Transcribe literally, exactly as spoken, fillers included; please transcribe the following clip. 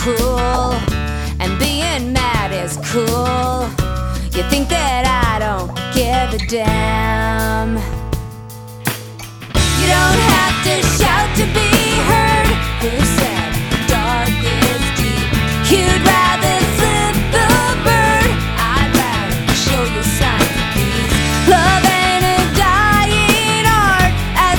cruel, and being mad is cool. You think that I don't give a damn.